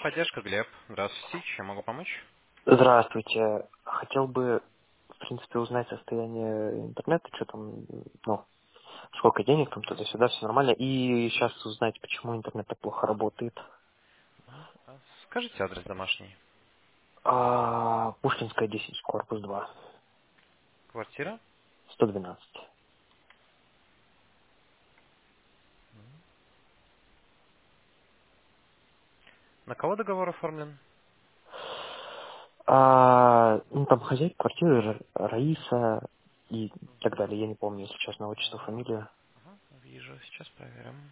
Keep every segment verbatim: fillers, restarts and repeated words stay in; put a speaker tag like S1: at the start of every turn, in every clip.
S1: Техподдержка, Глеб. Здравствуйте, чем могу помочь?
S2: Здравствуйте. Хотел бы, в принципе, узнать состояние интернета, что там, ну, сколько денег там туда-сюда, все нормально. И сейчас узнать, почему интернет так плохо работает.
S1: А Скажите адрес домашний.
S2: А, Пушкинская, десять, корпус два,
S1: Квартира?
S2: сто двенадцать.
S1: На кого договор оформлен?
S2: А, ну, там хозяйка квартиры, Ра- Раиса и так далее. Я не помню, если честно, отчество,
S1: Ага,
S2: фамилию.
S1: ага, вижу, сейчас проверим.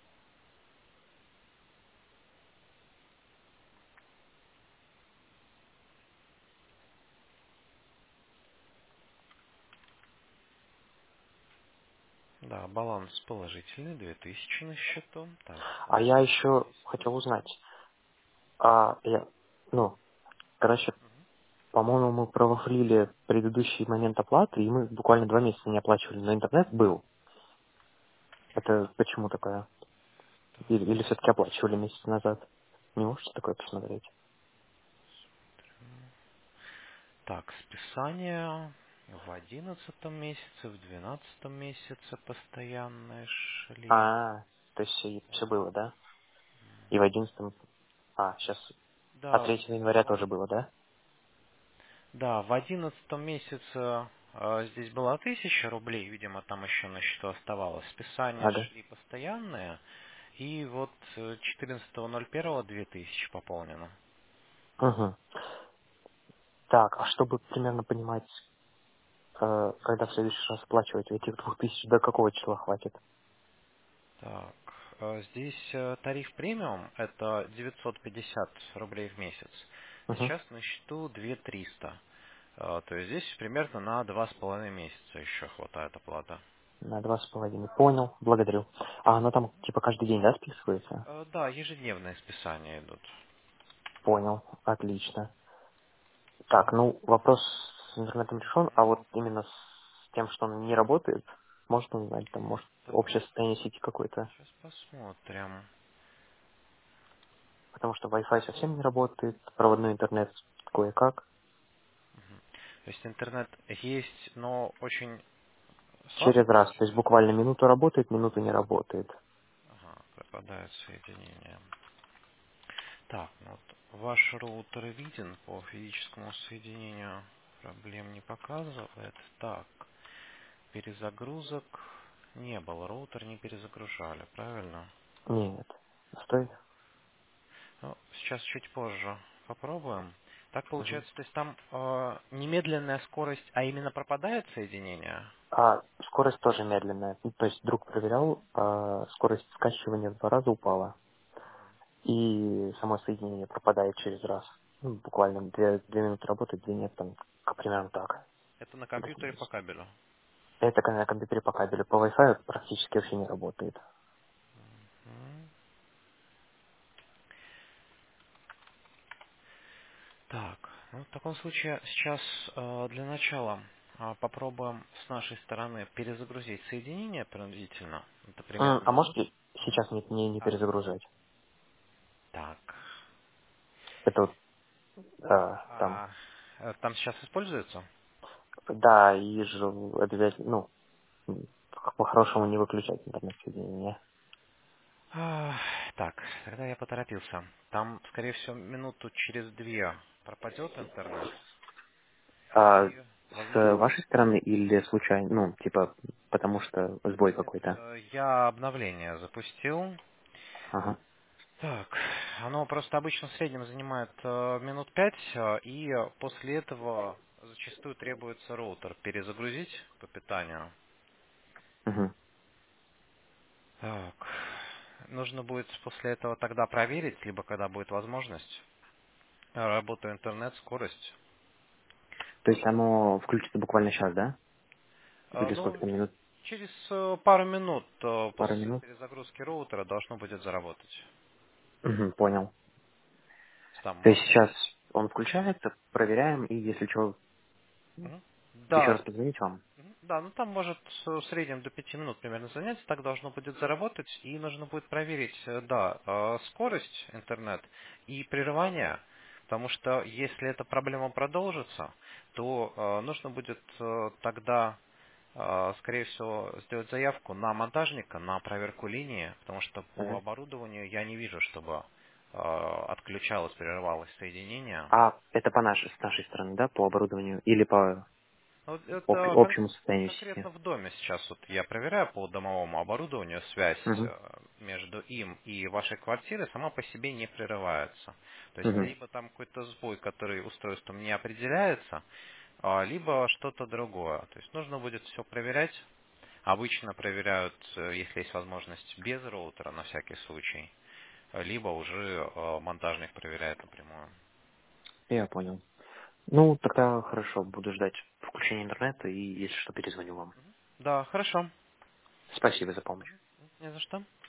S1: Да, баланс положительный, две тысячи на счету. Так,
S2: А я
S1: задержка
S2: еще хотел
S1: действует.
S2: узнать. А, я, ну, короче, по-моему, мы провалили предыдущий момент оплаты, и мы буквально два месяца не оплачивали, но интернет был. Это почему такое? Или, или все-таки оплачивали месяц назад? Не можете такое посмотреть?
S1: Так, списание в одиннадцатом месяце, в двенадцатом месяце постоянные шли.
S2: А, то есть все, все
S1: Так,
S2: было, да? И в одиннадцатом... А, сейчас... А
S1: да,
S2: третьего января
S1: в
S2: тоже было, да?
S1: Да, в одиннадцатом месяце э, здесь было тысяча рублей, видимо, там еще на счету оставалось. Списания
S2: Ага.
S1: шли постоянные, и вот э, четырнадцатого ноль первого две тысячи пополнено.
S2: Угу. Так, а чтобы примерно понимать, э, когда в следующий раз оплачивать этих двух тысяч, до какого числа хватит?
S1: Так, э, здесь э, тариф премиум это девятьсот пятьдесят рублей в месяц.
S2: Угу.
S1: Сейчас на счету две тысячи триста. Э, То есть здесь примерно на два с половиной месяца еще хватает оплата.
S2: На два с половиной. Понял, благодарю. А оно там типа каждый день, да, списывается?
S1: Э, Да, ежедневные списания идут.
S2: Понял, отлично. Так,
S1: Так,
S2: ну, вопрос с интернетом решен, а вот именно с тем, что он не работает, можно узнать, там, может,
S1: так,
S2: общее состояние сети какое-то,
S1: сейчас посмотрим.
S2: потому что Wi-Fi совсем не работает, проводной интернет кое-как,
S1: То есть интернет есть, но очень слабо
S2: через раз, то
S1: подключен.
S2: есть буквально минуту работает, минуту не работает.
S1: Ага, пропадает соединение. Так, ну вот ваш роутер виден по физическому соединению. Проблем не показывает. Так, перезагрузок не было. Роутер не перезагружали, правильно?
S2: Нет, стоит.
S1: Ну, сейчас чуть позже попробуем. Так
S2: Мгм.
S1: получается, то есть там э, немедленная скорость, а именно пропадает соединение?
S2: А скорость тоже медленная, ну, то есть друг проверял, а, скорость скачивания в два раза упала, и само соединение пропадает через раз. Ну, буквально две, две минуты работает, две нет, там, к- примерно так.
S1: Это на компьютере по кабелю.
S2: Это на компьютере по кабелю. По Wi-Fi практически вообще не работает.
S1: М. Так, ну, в таком случае сейчас э, для начала э, попробуем с нашей стороны перезагрузить соединение принудительно. Это
S2: М,
S1: примерно
S2: А
S1: минут.
S2: можете
S1: Мгм.
S2: сейчас не, не, не
S1: А,
S2: перезагрузать?
S1: так.
S2: Это вот, а, там,
S1: А, э, там сейчас используется?
S2: да, и же обязательно, ну, м, по-хорошему не выключать интернет-соединение.
S1: А, так, тогда я поторопился. Там, скорее всего, минуту через две пропадет интернет.
S2: А
S1: И,
S2: с
S1: возможно,
S2: вашей стороны или случайно, ну, типа, потому что сбой
S1: нет,
S2: какой-то?
S1: э, я обновление запустил.
S2: Ага.
S1: Так, оно просто обычно в среднем занимает э, минут пять, э, и после этого зачастую требуется роутер перезагрузить по питанию.
S2: Мгм.
S1: Так, нужно будет после этого тогда проверить, либо когда будет возможность, э, работу интернет, скорость.
S2: То есть оно включится буквально сейчас, да?
S1: Э,
S2: Или
S1: ну,
S2: сколько там минут?
S1: через э, пару минут э,
S2: Пару
S1: после
S2: минут?
S1: перезагрузки роутера должно будет заработать.
S2: Мгм, понял.
S1: Там
S2: То есть
S1: можно...
S2: сейчас он включается, проверяем, и если что,
S1: Мгм.
S2: еще раз
S1: Да,
S2: позвонить вам.
S1: Да, ну там может э, в среднем до пяти минут примерно заняться, так должно будет заработать, и нужно будет проверить, э, да, э, скорость интернет и прерывание, потому что если эта проблема продолжится, то э, нужно будет э, тогда, э, скорее всего, сделать заявку на монтажника, на проверку линии, потому что по
S2: Мгм.
S1: оборудованию я не вижу, чтобы э, отключалось, прерывалось соединение.
S2: А это по нашей, с нашей стороны, да, по оборудованию или по
S1: Ну, вот
S2: об-
S1: это кон-
S2: общему состоянию сети?
S1: конкретно в доме сейчас вот я проверяю по домовому оборудованию связь
S2: Угу.
S1: э, между им и вашей квартирой сама по себе не прерывается. То есть
S2: Угу.
S1: либо там какой-то сбой, который устройством не определяется, а, либо что-то другое. То есть нужно будет все проверять. Обычно проверяют, э, если есть возможность, без роутера на всякий случай, э, либо уже э, монтажник проверяет напрямую.
S2: Я понял. Ну, тогда хорошо, буду ждать включения интернета и, если что, перезвоню вам.
S1: Да, хорошо.
S2: Спасибо за помощь.
S1: Не за что.